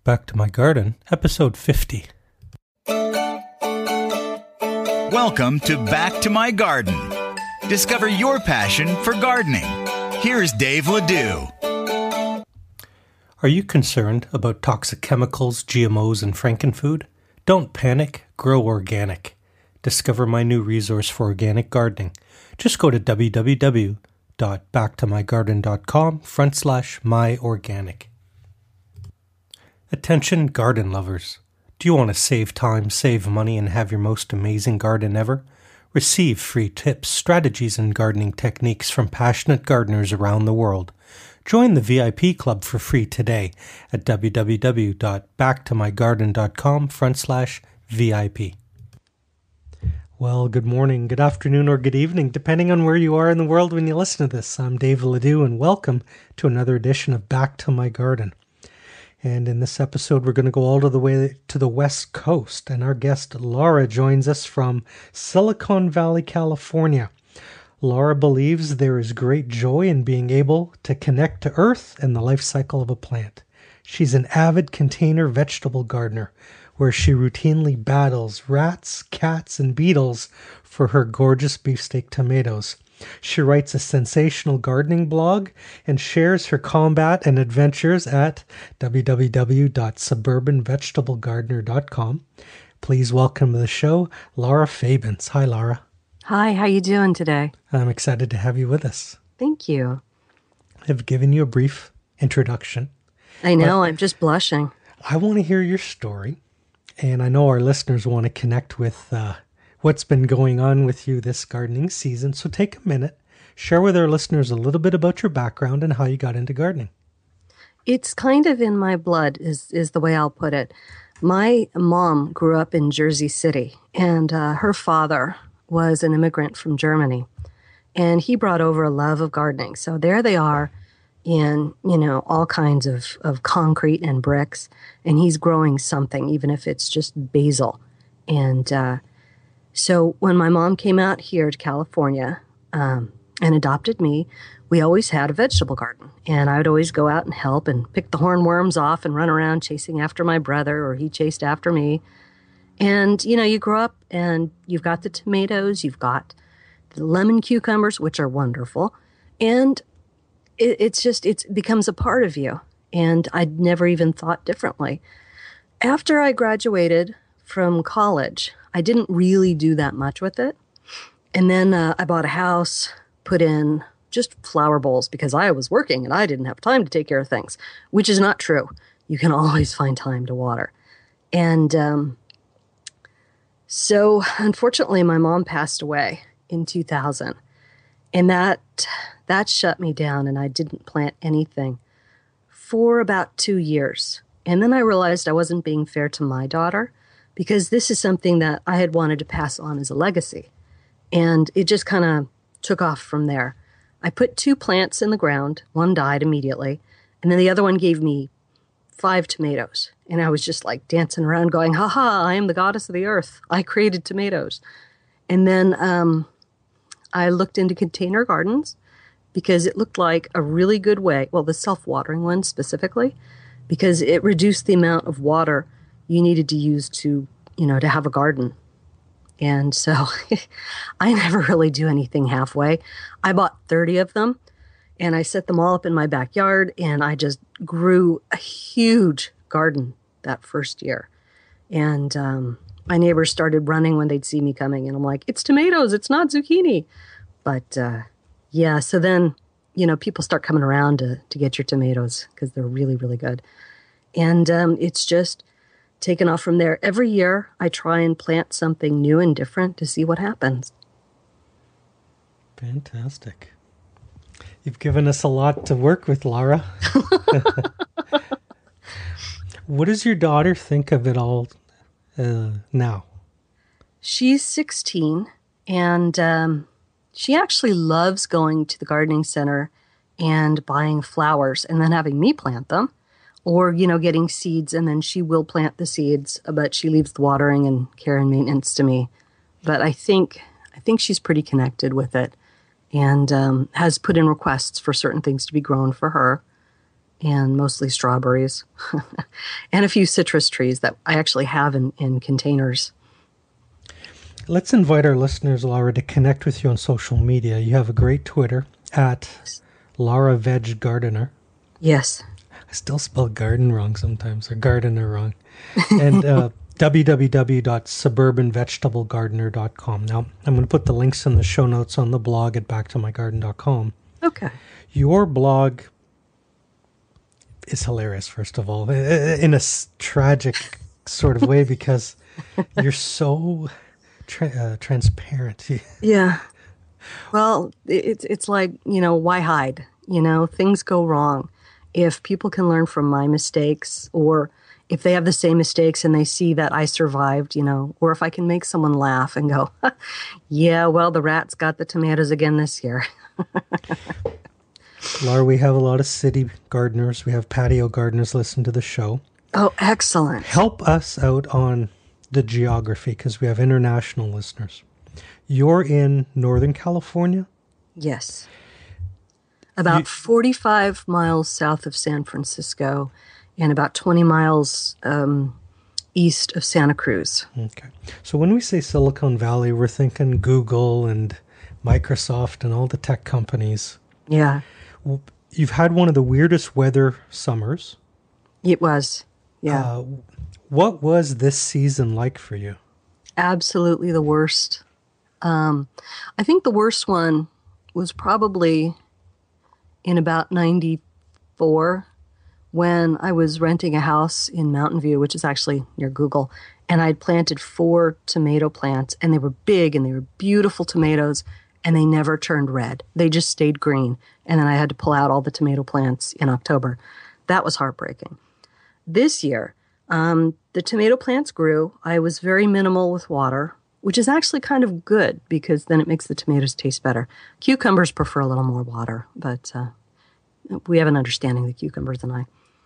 Back to My Garden, episode 50. Welcome to Back to My Garden. Discover your passion for gardening. Here's Dave Ledoux. Are you concerned about toxic chemicals, GMOs, and frankenfood? Don't panic, grow organic. Discover my new resource for organic gardening. Just go to www.backtomygarden.com/myorganic. Attention garden lovers. Do you want to save time, save money, and have your most amazing garden ever? Receive free tips, strategies, and gardening techniques from passionate gardeners around the world. Join the VIP club for free today at www.backtomygarden.com/VIP. Well, good morning, good afternoon, or good evening, depending on where you are in the world when you listen to this. I'm Dave Ledoux, and welcome to another edition of Back to My Garden. And in this episode, we're going to go all the way to the West Coast, and our guest, Laura, joins us from Silicon Valley, California. Laura believes there is great joy in being able to connect to Earth and the life cycle of a plant. She's an avid container vegetable gardener, where she routinely battles rats, cats, and beetles for her gorgeous beefsteak tomatoes. She writes a sensational gardening blog and shares her combat and adventures at www.suburbanvegetablegardener.com. Please welcome to the show, Laura Fabens. Hi, Laura. Hi, how you doing today? I'm excited to have you with us. Thank you. I've given you a brief introduction. I know, I'm just blushing. I want to hear your story, and I know our listeners want to connect with what's been going on with you this gardening season. So take a minute, share with our listeners a little bit about your background and how you got into gardening. It's kind of in my blood, is the way I'll put it. My mom grew up in Jersey City, and her father was an immigrant from Germany, and he brought over a love of gardening. So there they are in, all kinds of concrete and bricks, and he's growing something, even if it's just basil. And so when my mom came out here to California and adopted me, we always had a vegetable garden, and I would always go out and help and pick the hornworms off and run around chasing after my brother, or he chased after me. And, you grow up and you've got the tomatoes, you've got the lemon cucumbers, which are wonderful. And it becomes a part of you. And I'd never even thought differently. After I graduated from college, I didn't really do that much with it. And then I bought a house, put in just flower bowls because I was working and I didn't have time to take care of things, which is not true. You can always find time to water. And so unfortunately, my mom passed away in 2000. And that shut me down, and I didn't plant anything for about 2 years. And then I realized I wasn't being fair to my daughter, because this is something that I had wanted to pass on as a legacy. And it just kind of took off from there. I put 2 plants in the ground. One died immediately. And then the other one gave me 5 tomatoes. And I was just like dancing around going, ha ha, I am the goddess of the earth. I created tomatoes. And then I looked into container gardens because it looked like a really good way, well, the self-watering one specifically, because it reduced the amount of water you needed to use to have a garden. And so I never really do anything halfway. I bought 30 of them, and I set them all up in my backyard, and I just grew a huge garden that first year. And my neighbors started running when they'd see me coming, and I'm like, it's tomatoes, it's not zucchini. But yeah, so then, people start coming around to get your tomatoes because they're really, really good. And it's just taken off from there. Every year, I try and plant something new and different to see what happens. Fantastic. You've given us a lot to work with, Laura. What does your daughter think of it all now? She's 16, and she actually loves going to the gardening center and buying flowers and then having me plant them, or, getting seeds, and then she will plant the seeds, but she leaves the watering and care and maintenance to me. But I think she's pretty connected with it, and has put in requests for certain things to be grown for her. and mostly strawberries, and a few citrus trees that I actually have in containers. Let's invite our listeners, Laura, to connect with you on social media. You have a great Twitter at Laura Veg Gardener. Yes. I still spell garden wrong sometimes, or gardener wrong. And www.suburbanvegetablegardener.com. Now, I'm going to put the links in the show notes on the blog at backtomygarden.com. Okay. Your blog is hilarious, first of all, in a tragic sort of way, because you're so transparent. Yeah. Well, it's like, why hide? Things go wrong. If people can learn from my mistakes, or if they have the same mistakes and they see that I survived, or if I can make someone laugh and go, yeah, well, the rats got the tomatoes again this year. Laura, we have a lot of city gardeners. We have patio gardeners listen to the show. Oh, excellent. Help us out on the geography, because we have international listeners. You're in Northern California? Yes. About 45 miles south of San Francisco and about 20 miles east of Santa Cruz. Okay. So when we say Silicon Valley, we're thinking Google and Microsoft and all the tech companies. Yeah. You've had one of the weirdest weather summers. It was, yeah. What was this season like for you? Absolutely the worst. I think the worst one was probably in about 94, when I was renting a house in Mountain View, which is actually near Google, and I'd planted 4 tomato plants, and they were big and they were beautiful tomatoes, and they never turned red. They just stayed green. And then I had to pull out all the tomato plants in October. That was heartbreaking. This year, the tomato plants grew. I was very minimal with water, which is actually kind of good, because then it makes the tomatoes taste better. Cucumbers prefer a little more water, but we have an understanding, the cucumbers and I.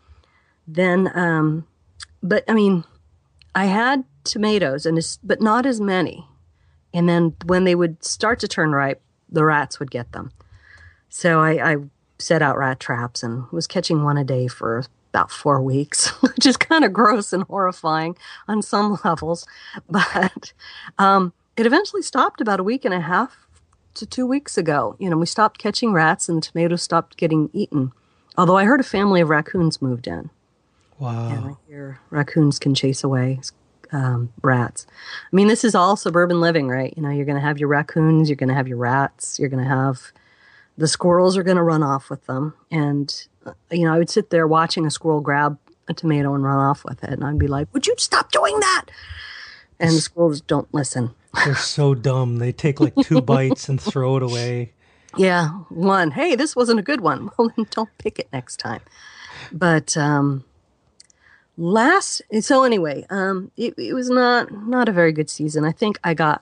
Then, but I mean, I had tomatoes, but not as many. And then when they would start to turn ripe, the rats would get them. So I set out rat traps and was catching one a day for about 4 weeks, which is kind of gross and horrifying on some levels. But it eventually stopped about a week and a half to 2 weeks ago. We stopped catching rats and the tomatoes stopped getting eaten. Although I heard a family of raccoons moved in. Wow. And I hear raccoons can chase away rats. I mean, this is all suburban living, right? You're going to have your raccoons, you're going to have your rats, you're going to have the squirrels are going to run off with them. And, I would sit there watching a squirrel grab a tomato and run off with it. And I'd be like, would you stop doing that? And the squirrels don't listen. They're so dumb. They take like 2 bites and throw it away. Yeah. 1. Hey, this wasn't a good one. Well, then don't pick it next time. But so anyway, it was not a very good season. I think I got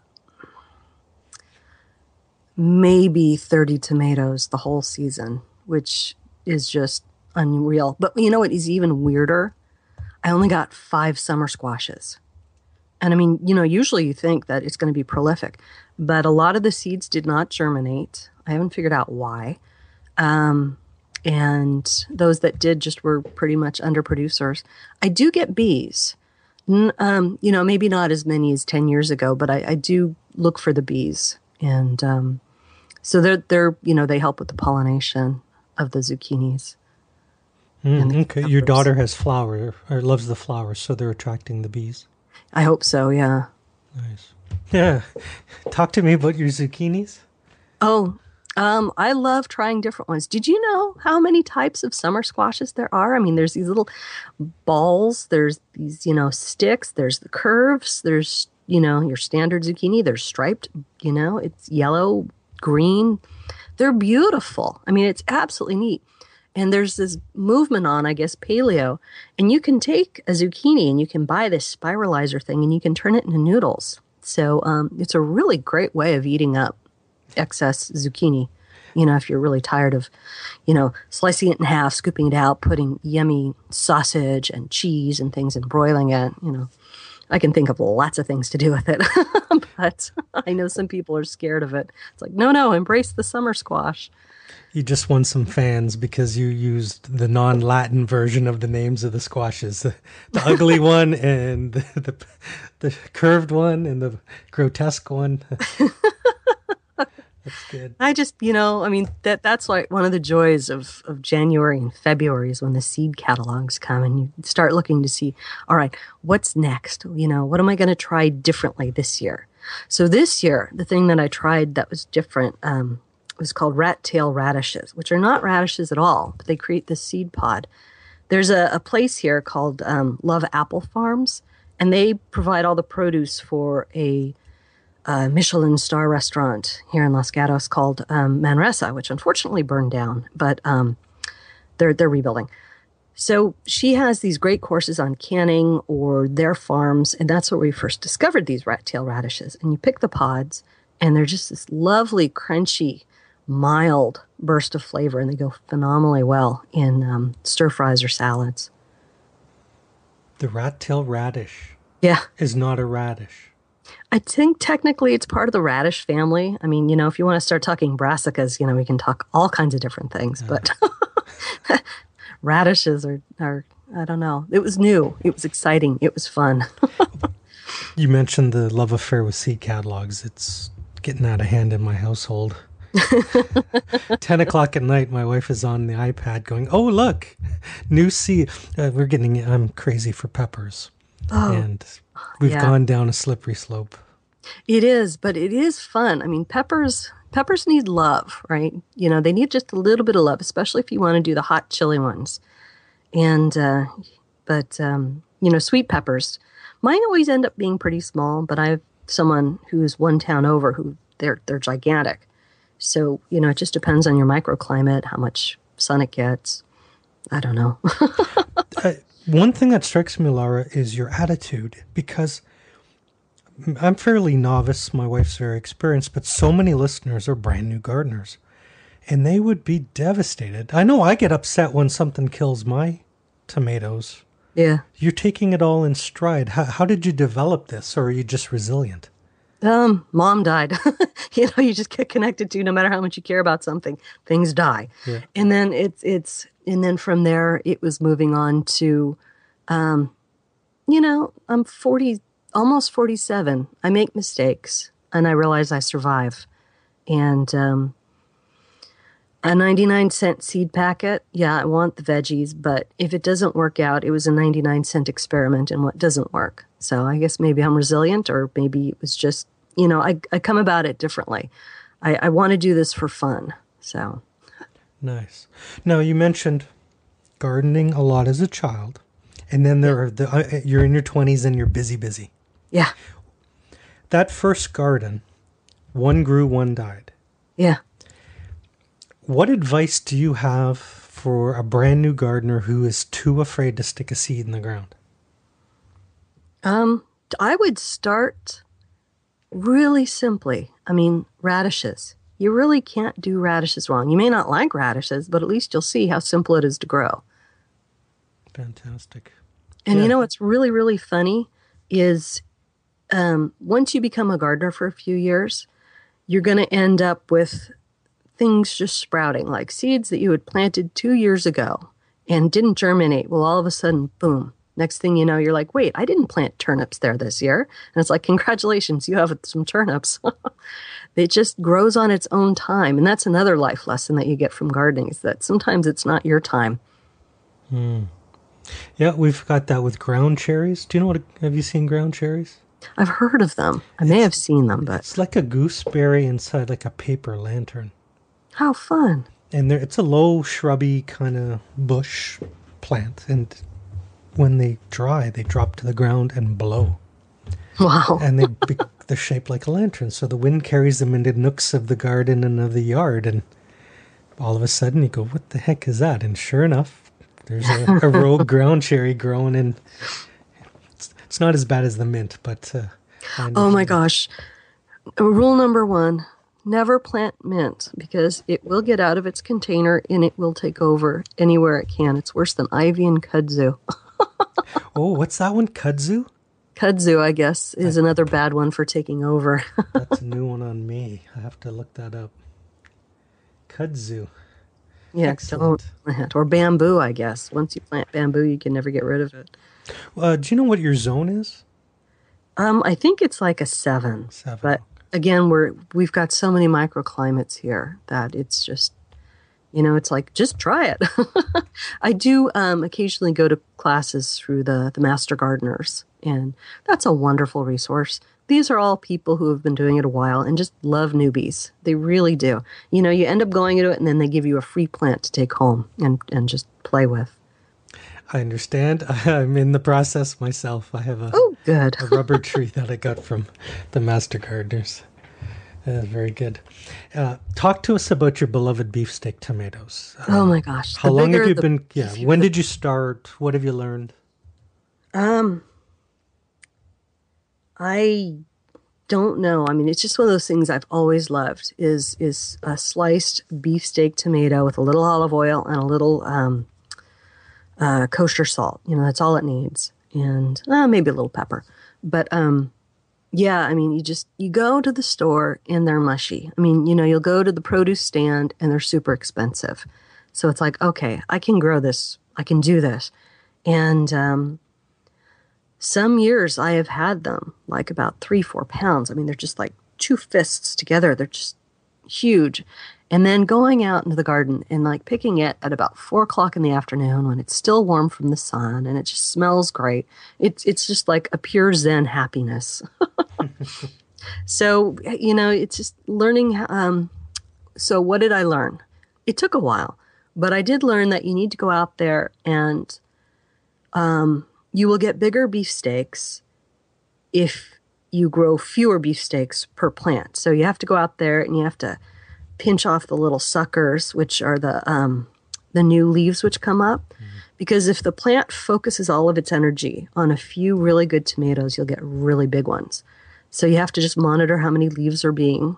maybe 30 tomatoes the whole season, which is just unreal. But you know what is even weirder? I only got 5 summer squashes. And I mean, usually you think that it's going to be prolific, but a lot of the seeds did not germinate. I haven't figured out why. And those that did just were pretty much underproducers. I do get bees. Maybe not as many as 10 years ago, but I do look for the bees. And so they're they help with the pollination of the zucchinis. Okay. Your daughter has flower, or loves the flowers, so they're attracting the bees. I hope so, yeah. Nice. Yeah. Talk to me about your zucchinis. Oh, I love trying different ones. Did you know how many types of summer squashes there are? I mean, there's these little balls, there's these, sticks, there's the curves, there's, your standard zucchini, there's striped, it's yellow, green. They're beautiful. I mean, it's absolutely neat. And there's this movement on, I guess, paleo, and you can take a zucchini and you can buy this spiralizer thing and you can turn it into noodles. So it's a really great way of eating up excess zucchini. If you're really tired of, slicing it in half, scooping it out, putting yummy sausage and cheese and things and broiling it, I can think of lots of things to do with it. But I know some people are scared of it. It's like, no, embrace the summer squash. You just won some fans because you used the non-Latin version of the names of the squashes. The ugly one and the curved one and the grotesque one. That's good. I just, that's like one of the joys of January and February is when the seed catalogs come and you start looking to see, all right, what's next? What am I going to try differently this year? So this year, the thing that I tried that was different was called rat tail radishes, which are not radishes at all, but they create this seed pod. There's a place here called Love Apple Farms, and they provide all the produce for a Michelin star restaurant here in Los Gatos called Manresa, which unfortunately burned down, but they're rebuilding. So she has these great courses on canning or their farms, and that's where we first discovered these rat tail radishes. And you pick the pods, and they're just this lovely, crunchy, mild burst of flavor, and they go phenomenally well in stir fries or salads. The rat tail radish is not a radish. I think technically it's part of the radish family. I mean, if you want to start talking brassicas, we can talk all kinds of different things, but radishes are, I don't know. It was new. It was exciting. It was fun. You mentioned the love affair with seed catalogs. It's getting out of hand in my household. 10 o'clock at night, my wife is on the iPad going, oh, look, new seed. I'm crazy for peppers. Oh, and we've gone down a slippery slope. It is, but it is fun. I mean, peppers need love, right? They need just a little bit of love, especially if you want to do the hot chili ones. And, sweet peppers, mine always end up being pretty small, but I have someone who's one town over who they're gigantic. So, it just depends on your microclimate, how much sun it gets. I don't know. One thing that strikes me, Laura, is your attitude, because I'm fairly novice. My wife's very experienced, but so many listeners are brand new gardeners, and they would be devastated. I know I get upset when something kills my tomatoes. Yeah. You're taking it all in stride. How did you develop this, or are you just resilient? Mom died. You just get connected to, no matter how much you care about something, things die. Yeah. And then and then from there, it was moving on to, I'm 40, almost 47. I make mistakes and I realize I survive. And, a 99-cent seed packet. Yeah, I want the veggies, but if it doesn't work out, it was a 99-cent experiment in what doesn't work. So I guess maybe I'm resilient, or maybe it was just, I come about it differently. I want to do this for fun. So nice. Now, you mentioned gardening a lot as a child, and then you're in your 20s and you're busy. Yeah. That first garden, one grew, one died. Yeah. What advice do you have for a brand new gardener who is too afraid to stick a seed in the ground? I would start really simply. I mean, radishes. You really can't do radishes wrong. You may not like radishes, but at least you'll see how simple it is to grow. Fantastic. And what's really, really funny is once you become a gardener for a few years, you're going to end up with things just sprouting, like seeds that you had planted 2 years ago and didn't germinate. Well, all of a sudden, boom. Next thing you know, you're like, wait, I didn't plant turnips there this year. And it's like, congratulations, you have some turnips. It just grows on its own time. And that's another life lesson that you get from gardening, is that sometimes it's not your time. Yeah, we've got that with ground cherries. Have you seen ground cherries? I've heard of them. I may have seen them, but it's like a gooseberry inside like a paper lantern. How fun. And it's a low, shrubby kind of bush plant. And when they dry, they drop to the ground and blow. Wow. And they're shaped like a lantern. So the wind carries them into nooks of the garden and of the yard. And all of a sudden you go, what the heck is that? And sure enough, there's a rogue ground cherry growing. And it's not as bad as the mint, but... oh my gosh. Rule number 1. Never plant mint, because it will get out of its container and it will take over anywhere it can. It's worse than ivy and kudzu. Oh, what's that one? Kudzu? Kudzu, I guess, is another bad one for taking over. That's a new one on me. I have to look that up. Kudzu. Yeah, Excellent. don't plant. Or bamboo, I guess. Once you plant bamboo, you can never get rid of it. Do you know what your zone is? I think it's like a 7. 7. But again, we've got so many microclimates here that it's just, it's like, just try it. I do occasionally go to classes through the Master Gardeners, and that's a wonderful resource. These are all people who have been doing it a while and just love newbies. They really do. You end up going into it, and then they give you a free plant to take home and just play with. I understand. I'm in the process myself. I have good. a rubber tree that I got from the Master Gardeners. Very good. Talk to us about your beloved beefsteak tomatoes. Oh my gosh. How long have you been? Yeah. When did you start? What have you learned? I don't know. I mean, it's just one of those things I've always loved is a sliced beefsteak tomato with a little olive oil and a little kosher salt. That's all it needs. And maybe a little pepper. But yeah, I mean, you go to the store and they're mushy. I mean, you'll go to the produce stand and they're super expensive. So it's like, okay, I can grow this. I can do this. And some years I have had them like about 3-4 pounds. I mean, they're just like 2 fists together. They're just huge. And then going out into the garden and like picking it at about 4:00 in the afternoon when it's still warm from the sun and it just smells great. It's just like a pure Zen happiness. So, it's just learning. So what did I learn? It took a while, but I did learn that you need to go out there and you will get bigger beefsteaks if you grow fewer beefsteaks per plant. So you have to go out there and you have to pinch off the little suckers, which are the new leaves which come up. Mm-hmm. Because if the plant focuses all of its energy on a few really good tomatoes, you'll get really big ones. So you have to just monitor how many leaves are being,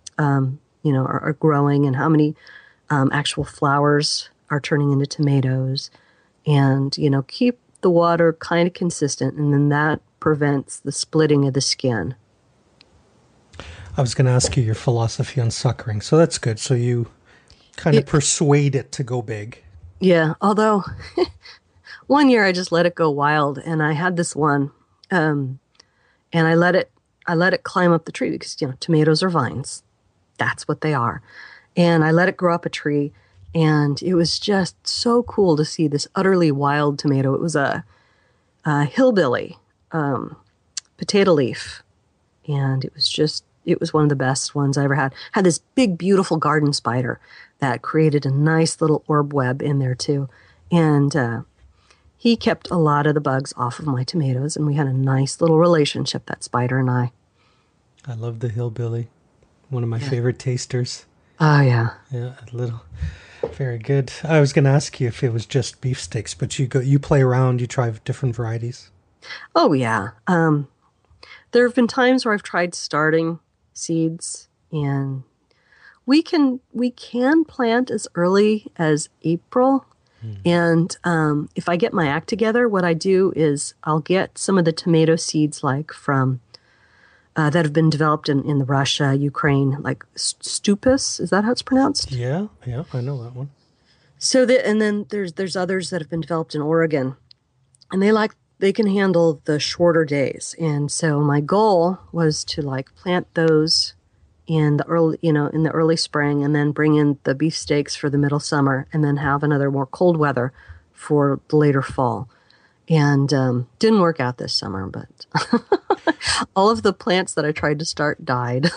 are growing and how many actual flowers are turning into tomatoes. And, keep the water kind of consistent, and then that prevents the splitting of the skin. I was going to ask you your philosophy on suckering. So that's good. So you kind of persuade it to go big. Yeah. Although one year I just let it go wild, and I had this one, and I let it climb up the tree because, tomatoes are vines. That's what they are. And I let it grow up a tree, and it was just so cool to see this utterly wild tomato. It was a hillbilly potato leaf, and it was one of the best ones I ever had. Had this big, beautiful garden spider that created a nice little orb web in there too. And he kept a lot of the bugs off of my tomatoes, and we had a nice little relationship, that spider and I. I love the hillbilly. One of my favorite tasters. Oh, yeah. Yeah, a little. Very good. I was going to ask you if it was just beefsteaks, but you play around, you try different varieties. Oh, yeah. There have been times where I've tried starting seeds, and we can plant as early as April. And if I get my act together, what I do is I'll get some of the tomato seeds like from that have been developed in the Russia, Ukraine, like Stupus. Is that how it's pronounced? Yeah, I know that one. So and then there's others that have been developed in Oregon, and they can handle the shorter days. And so my goal was to plant those in the early spring, and then bring in the beefsteaks for the middle summer, and then have another more cold weather for the later fall. And didn't work out this summer, but all of the plants that I tried to start died.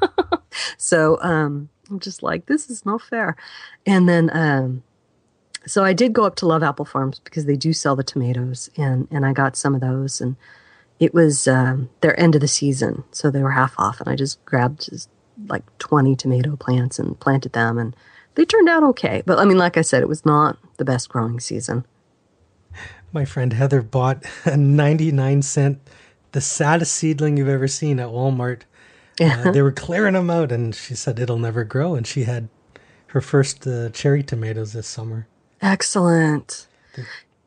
So I'm just like, this is not fair. And then so I did go up to Love Apple Farms because they do sell the tomatoes, and I got some of those, and it was their end of the season, so they were half off, and I just grabbed 20 tomato plants and planted them, and they turned out okay. But I mean, like I said, it was not the best growing season. My friend Heather bought a 99-cent, the saddest seedling you've ever seen at Walmart. They were clearing them out, and she said it'll never grow, and she had her first cherry tomatoes this summer. Excellent.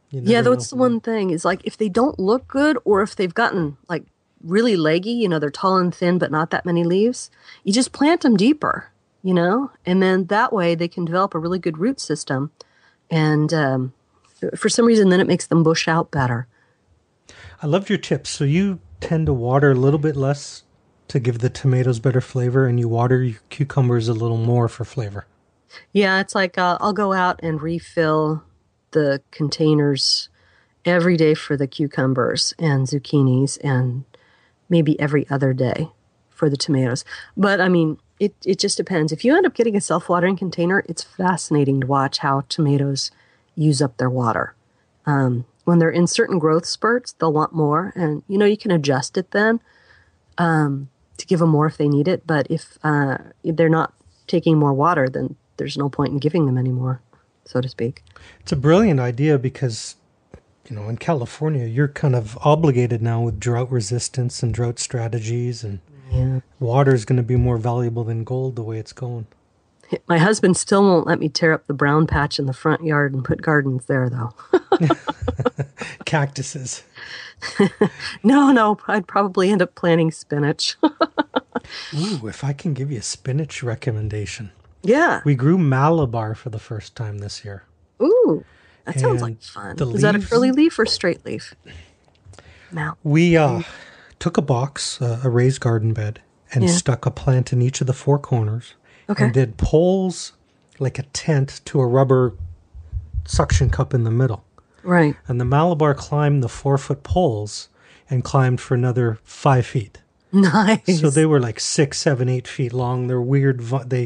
You Yeah, never that's the know. one thing is like if they don't look good or if they've gotten like really leggy, they're tall and thin but not that many leaves, you just plant them deeper, and then that way they can develop a really good root system. And for some reason, then it makes them bush out better. I loved your tips. So you tend to water a little bit less to give the tomatoes better flavor, and you water your cucumbers a little more for flavor. Yeah, it's like I'll go out and refill the containers every day for the cucumbers and zucchinis and maybe every other day for the tomatoes. But I mean, it just depends. If you end up getting a self-watering container, it's fascinating to watch how tomatoes use up their water. When they're in certain growth spurts, they'll want more. And, you can adjust it then to give them more if they need it. But if they're not taking more water, then there's no point in giving them any more, so to speak. It's a brilliant idea because, in California, you're kind of obligated now with drought resistance and drought strategies, and water is going to be more valuable than gold the way it's going. My husband still won't let me tear up the brown patch in the front yard and put gardens there, though. Cactuses. No, I'd probably end up planting spinach. Ooh, if I can give you a spinach recommendation. Yeah. We grew Malabar for the first time this year. Ooh, that sounds like And fun. the Is that a leaves- curly leaf or straight leaf? We took a box, a raised garden bed, and Yeah. stuck a plant in each of the four corners. Okay. And did poles like a tent to a rubber suction cup in the middle. Right. And the Malabar climbed the 4-foot poles and climbed for another 5 feet. Nice. So they were like 6, 7, 8 feet long. They're weird.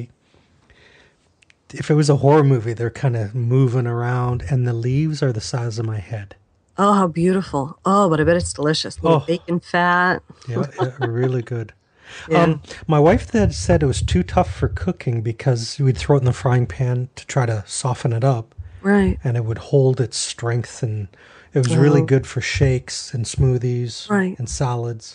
If it was a horror movie, they're kind of moving around, and the leaves are the size of my head. Oh, how beautiful. Oh, but I bet it's delicious. Little Oh. bacon fat. Yeah, really good. Yeah. My wife then said it was too tough for cooking because we'd throw it in the frying pan to try to soften it up, Right. and it would hold its strength, and it was really Oh. good for shakes and smoothies Right. and salads.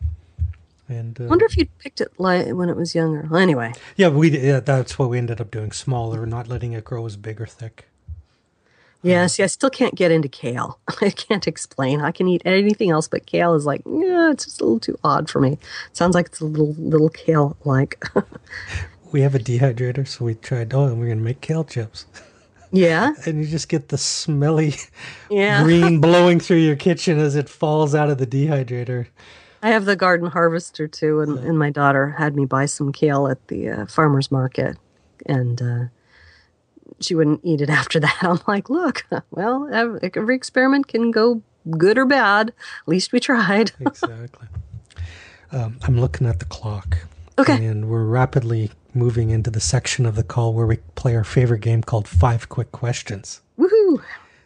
And I wonder if you picked it when it was younger. Well, anyway. yeah, that's what we ended up doing, smaller, not letting it grow as big or thick. Yeah, see, I still can't get into kale. I can't explain. I can eat anything else, but kale is like, yeah, it's just a little too odd for me. Sounds like it's a little kale-like. We have a dehydrator, so we tried, and we're going to make kale chips. Yeah? And you just get the smelly Yeah. green blowing through your kitchen as it falls out of the dehydrator. I have the garden harvester, too, and my daughter had me buy some kale at the farmer's market, and she wouldn't eat it after that. I'm like, look, well, every experiment can go good or bad. At least we tried. Exactly. I'm looking at the clock. Okay. And we're rapidly moving into the section of the call where we play our favorite game called 5 Quick Questions. Woohoo!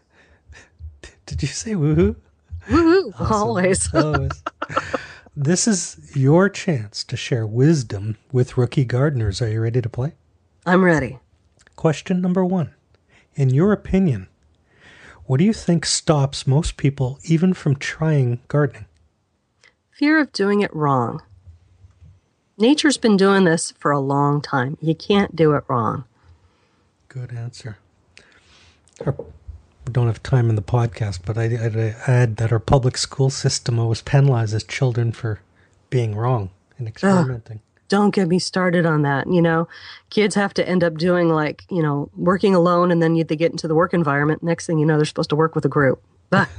Did you say woohoo? Woohoo! Awesome. Always. Always. This is your chance to share wisdom with rookie gardeners. Are you ready to play? I'm ready. Question number 1. In your opinion, what do you think stops most people even from trying gardening? Fear of doing it wrong. Nature's been doing this for a long time. You can't do it wrong. Good answer. We don't have time in the podcast, but I'd add that our public school system always penalizes children for being wrong and experimenting. Don't get me started on that. Kids have to end up doing working alone, and then they get into the work environment. Next thing you know, they're supposed to work with a group. Ah.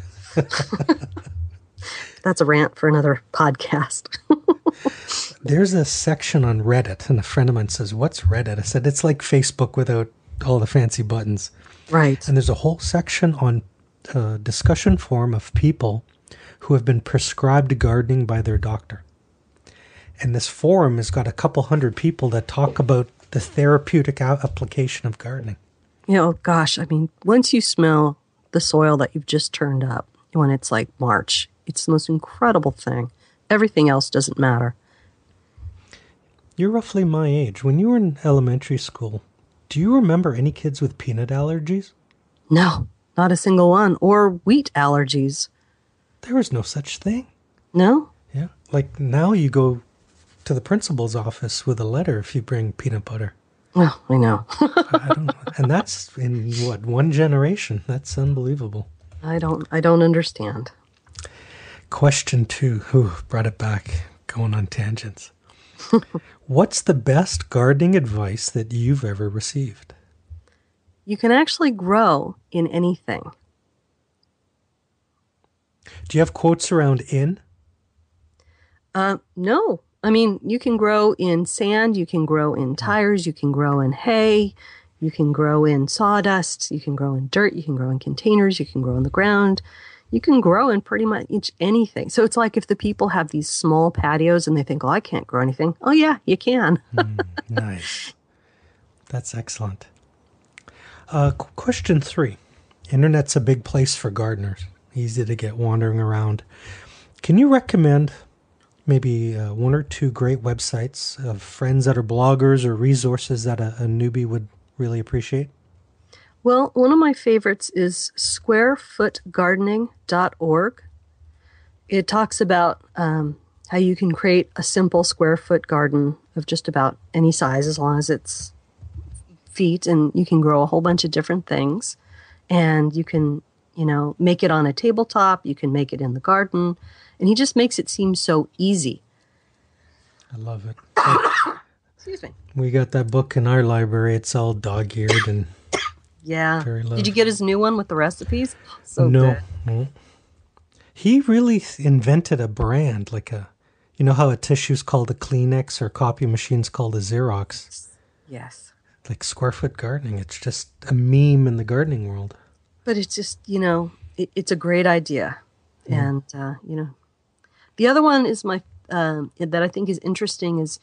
That's a rant for another podcast. There's a section on Reddit, and a friend of mine says, "What's Reddit?" I said, "It's like Facebook without all the fancy buttons." Right. And there's a whole section on a discussion forum of people who have been prescribed gardening by their doctor. And this forum has got a couple hundred people that talk about the therapeutic application of gardening. Gosh, I mean, once you smell the soil that you've just turned up, when it's like March, it's the most incredible thing. Everything else doesn't matter. You're roughly my age. When you were in elementary school, do you remember any kids with peanut allergies? No, not a single one. Or wheat allergies. There was no such thing. No? Yeah. Like now you go to the principal's office with a letter if you bring peanut butter. Well, I know. I don't know. And that's in one generation. That's unbelievable. I don't understand. Question 2. Ooh, brought it back. Going on tangents. What's the best gardening advice that you've ever received? You can actually grow in anything. Do you have quotes around in? No. I mean, you can grow in sand, you can grow in tires, you can grow in hay, you can grow in sawdust, you can grow in dirt, you can grow in containers, you can grow in the ground. You can grow in pretty much anything. So it's like if the people have these small patios and they think, oh, I can't grow anything. Oh, yeah, you can. Nice. That's excellent. Question 3. Internet's a big place for gardeners. Easy to get wandering around. Can you recommend maybe 1 or 2 great websites of friends that are bloggers or resources that a newbie would really appreciate? Well, one of my favorites is squarefootgardening.org. It talks about how you can create a simple square foot garden of just about any size as long as it's feet, and you can grow a whole bunch of different things. And you can, make it on a tabletop. You can make it in the garden. And he just makes it seem so easy. I love it. Excuse me. We got that book in our library. It's all dog-eared and... Yeah. Very low. Did you get his new one with the recipes? So no, good. no. He really invented a brand, like you know how a tissue's called a Kleenex or copy machine's called a Xerox? Yes. Like square foot gardening. It's just a meme in the gardening world. But it's just, it's a great idea. And, the other one is that I think is interesting is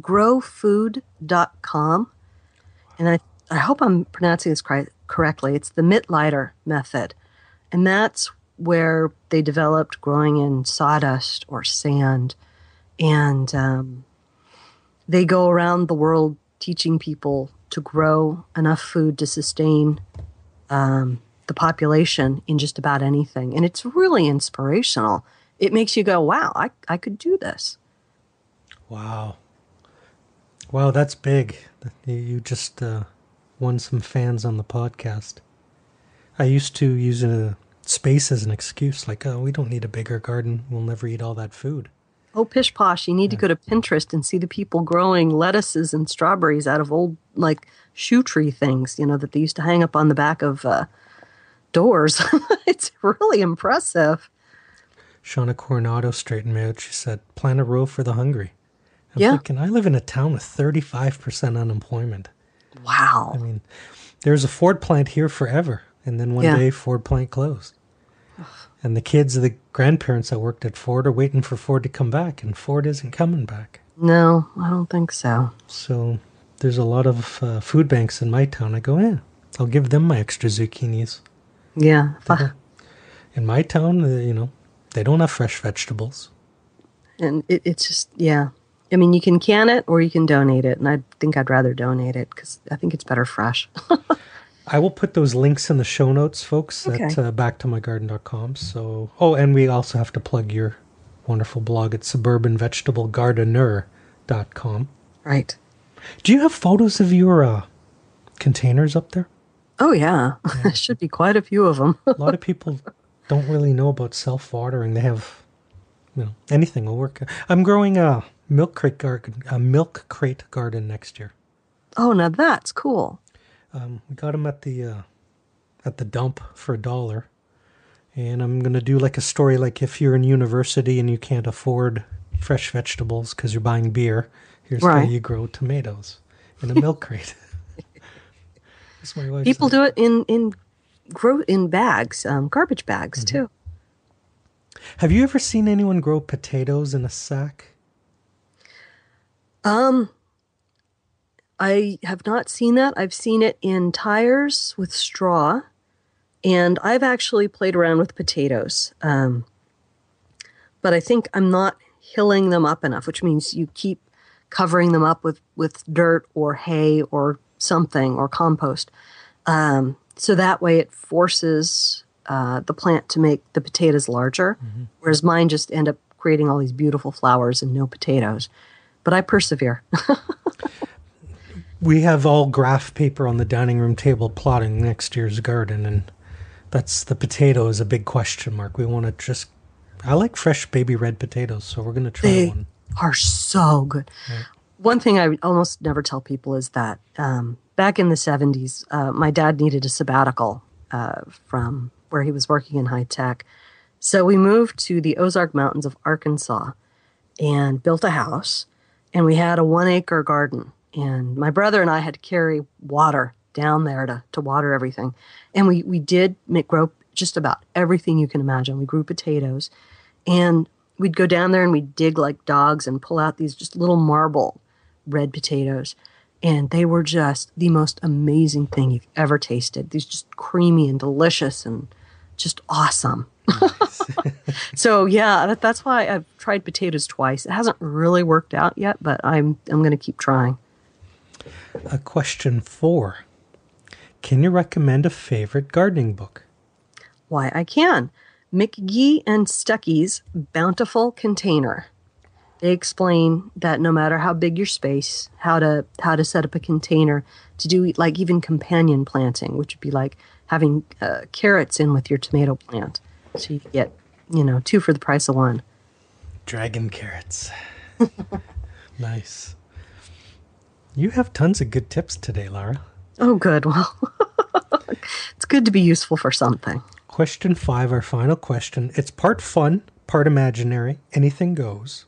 growfood.com. And I hope I'm pronouncing this correctly. It's the Mittleider method. And that's where they developed growing in sawdust or sand. And they go around the world teaching people to grow enough food to sustain the population in just about anything. And it's really inspirational. It makes you go, wow, I could do this. Wow. Wow, that's big. You just... won some fans on the podcast. I used to use space as an excuse, like, oh, we don't need a bigger garden. We'll never eat all that food. Oh, pish posh. You need to go to Pinterest and see the people growing lettuces and strawberries out of old, shoe tree things, that they used to hang up on the back of doors. It's really impressive. Shauna Coronado straightened me out. She said, plant a row for the hungry. I'm thinking, I live in a town with 35% unemployment. Wow. I mean, there's a Ford plant here forever. And then one day Ford plant closed. And the kids of the grandparents that worked at Ford are waiting for Ford to come back. And Ford isn't coming back. No, I don't think so. So there's a lot of food banks in my town. I go, I'll give them my extra zucchinis. Yeah. In my town, they don't have fresh vegetables. And it's just, I mean, you can can it or you can donate it. And I think I'd rather donate it because I think it's better fresh. I will put those links in the show notes, folks, at backtomygarden.com. So, and we also have to plug your wonderful blog at suburbanvegetablegardener.com. Right. Do you have photos of your containers up there? Oh, yeah. There should be quite a few of them. A lot of people don't really know about self-watering. They have, anything will work. I'm growing a milk crate garden next year. Oh, now that's cool. We got them at the dump for $1, and I'm gonna do like a story like if you're in university and you can't afford fresh vegetables because you're buying beer, here's how you grow tomatoes in a milk crate. People do it in bags, garbage bags too. Have you ever seen anyone grow potatoes in a sack? I have not seen that. I've seen it in tires with straw, and I've actually played around with potatoes. But I think I'm not hilling them up enough, which means you keep covering them up with dirt or hay or something or compost. So that way it forces the plant to make the potatoes larger, whereas mine just end up creating all these beautiful flowers and no potatoes. But I persevere. We have all graph paper on the dining room table plotting next year's garden, and That's the potato is a big question mark. We want to just... I like fresh baby red potatoes, so we're going to try one. They are so good. Right. One thing I almost never tell people is that back in the 70s, my dad needed a sabbatical from where he was working in high tech. So we moved to the Ozark Mountains of Arkansas and built a house. And we had a 1-acre garden. And my brother and I had to carry water down there to water everything. And we did grow just about everything you can imagine. We grew potatoes. And we'd go down there and we'd dig like dogs and pull out these just little marble red potatoes. And they were just the most amazing thing you've ever tasted. These just creamy and delicious and just awesome. Nice. So yeah, that's why I've tried potatoes twice. It hasn't really worked out yet, but I'm going to keep trying. Question 4. Can you recommend a favorite gardening book? Why, I can. McGee and Stuckey's Bountiful Container. They explain that no matter how big your space, how to set up a container to do like even companion planting, which would be like having carrots in with your tomato plant. So you get, 2 for the price of 1. Dragon carrots. Nice. You have tons of good tips today, Lara. Oh, good. Well, it's good to be useful for something. Question 5, our final question. It's part fun, part imaginary. Anything goes.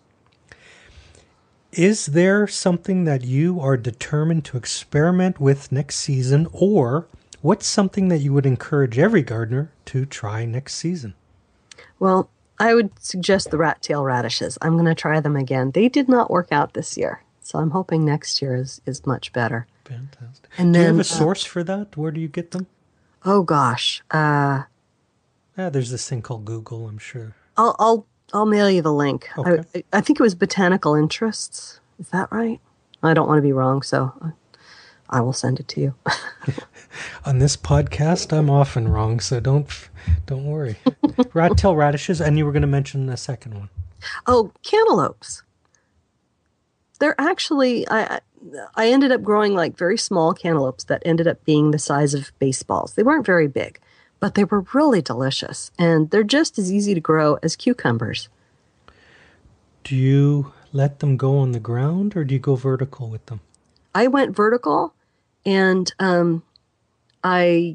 Is there something that you are determined to experiment with next season, or what's something that you would encourage every gardener to try next season? Well, I would suggest the rat-tail radishes. I'm going to try them again. They did not work out this year, so I'm hoping next year is much better. Fantastic. And do you have a source for that? Where do you get them? Oh gosh. There's this thing called Google, I'm sure. I'll mail you the link. Okay. I think it was Botanical Interests. Is that right? I don't want to be wrong, so I will send it to you. On this podcast, I'm often wrong, so don't worry. Rat-tail radishes, and you were going to mention the second one. Oh, cantaloupes. They're actually, I ended up growing like very small cantaloupes that ended up being the size of baseballs. They weren't very big, but they were really delicious, and they're just as easy to grow as cucumbers. Do you let them go on the ground, or do you go vertical with them? I went vertical, and I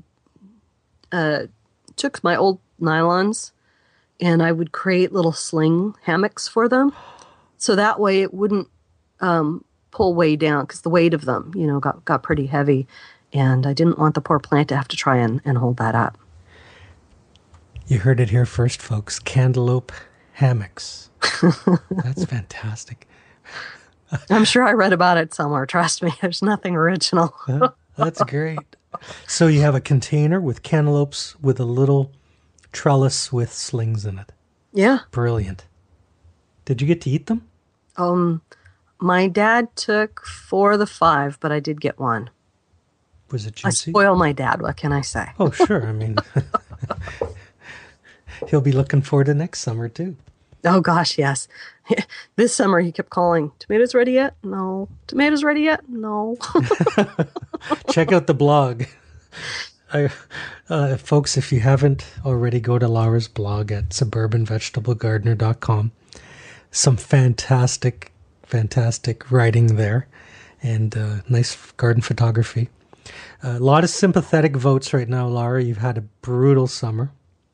took my old nylons, and I would create little sling hammocks for them, so that way it wouldn't pull way down, because the weight of them, got pretty heavy, and I didn't want the poor plant to have to try and hold that up. You heard it here first, folks. Cantaloupe hammocks. That's fantastic. I'm sure I read about it somewhere. Trust me, there's nothing original. That's great. So you have a container with cantaloupes with a little trellis with slings in it. Yeah. Brilliant. Did you get to eat them? My dad took 4 of the 5, but I did get 1. Was it juicy? I spoil my dad. What can I say? Oh, sure. I mean, he'll be looking forward to next summer, too. Oh, gosh, yes. This summer, he kept calling, tomatoes ready yet? No. Tomatoes ready yet? No. Check out the blog. Folks, if you haven't already, go to Laura's blog at suburbanvegetablegardener.com. Some fantastic writing there, and nice garden photography. A lot of sympathetic votes right now, Laura. You've had a brutal summer.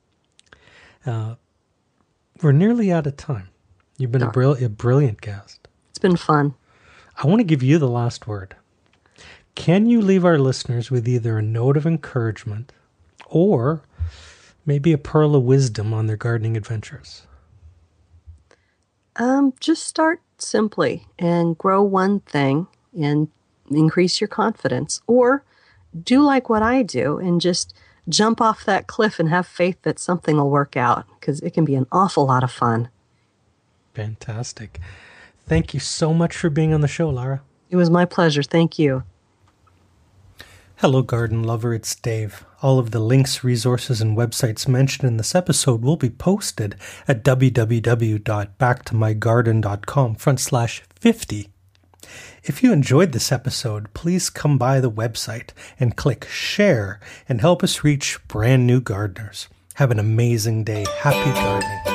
We're nearly out of time. You've been a brilliant guest. It's been fun. I want to give you the last word. Can you leave our listeners with either a note of encouragement or maybe a pearl of wisdom on their gardening adventures? Just start simply and grow one thing and increase your confidence, or do like what I do and just jump off that cliff and have faith that something will work out, because it can be an awful lot of fun. Fantastic. Thank you so much for being on the show, Lara. It was my pleasure. Thank you. Hello, garden lover. It's Dave. All of the links, resources, and websites mentioned in this episode will be posted at www.backtomygarden.com/50. If you enjoyed this episode, please come by the website and click share and help us reach brand new gardeners. Have an amazing day. Happy gardening.